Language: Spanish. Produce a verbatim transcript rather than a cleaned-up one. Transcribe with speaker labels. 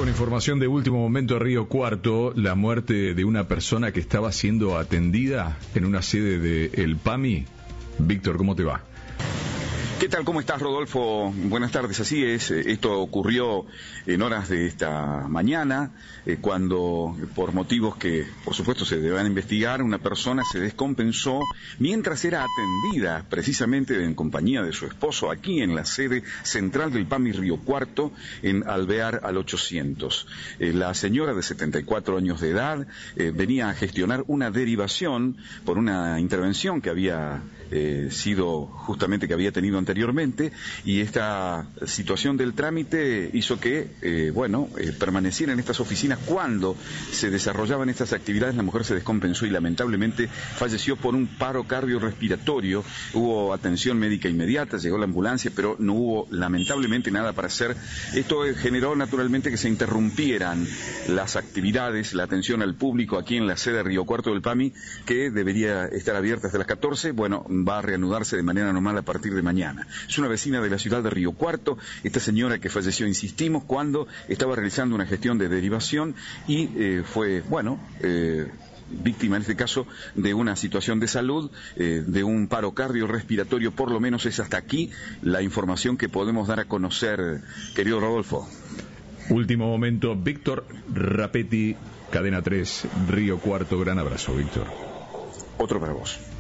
Speaker 1: con información de último momento de Río Cuarto, la muerte de una persona que estaba siendo atendida en una sede de El PAMI. Víctor, ¿cómo te va?
Speaker 2: ¿Qué tal? ¿Cómo estás, Rodolfo? Buenas tardes. Así es, esto ocurrió en horas de esta mañana, eh, cuando, por motivos que, por supuesto, se deberán investigar, una persona se descompensó mientras era atendida, precisamente en compañía de su esposo, aquí en la sede central del PAMI Río Cuarto, en Alvear al ochocientos. Eh, la señora de setenta y cuatro años de edad eh, venía a gestionar una derivación por una intervención que había eh, sido, justamente, que había tenido anteriormente. anteriormente, y esta situación del trámite hizo que, eh, bueno, eh, permaneciera en estas oficinas. Cuando se desarrollaban estas actividades, la mujer se descompensó y lamentablemente falleció por un paro cardiorrespiratorio. Hubo atención médica inmediata, llegó la ambulancia, pero no hubo lamentablemente nada para hacer. Esto generó naturalmente que se interrumpieran las actividades, la atención al público aquí en la sede Río Cuarto del PAMI, que debería estar abierta hasta las catorce, bueno, va a reanudarse de manera normal a partir de mañana. Es una vecina de la ciudad de Río Cuarto, esta señora que falleció, insistimos, cuando estaba realizando una gestión de derivación y eh, fue, bueno, eh, víctima en este caso de una situación de salud, eh, de un paro cardiorrespiratorio. Por lo menos es hasta aquí la información que podemos dar a conocer, querido Rodolfo.
Speaker 1: Último momento, Víctor Rapetti, Cadena tres, Río Cuarto. Gran abrazo, Víctor.
Speaker 2: Otro para vos.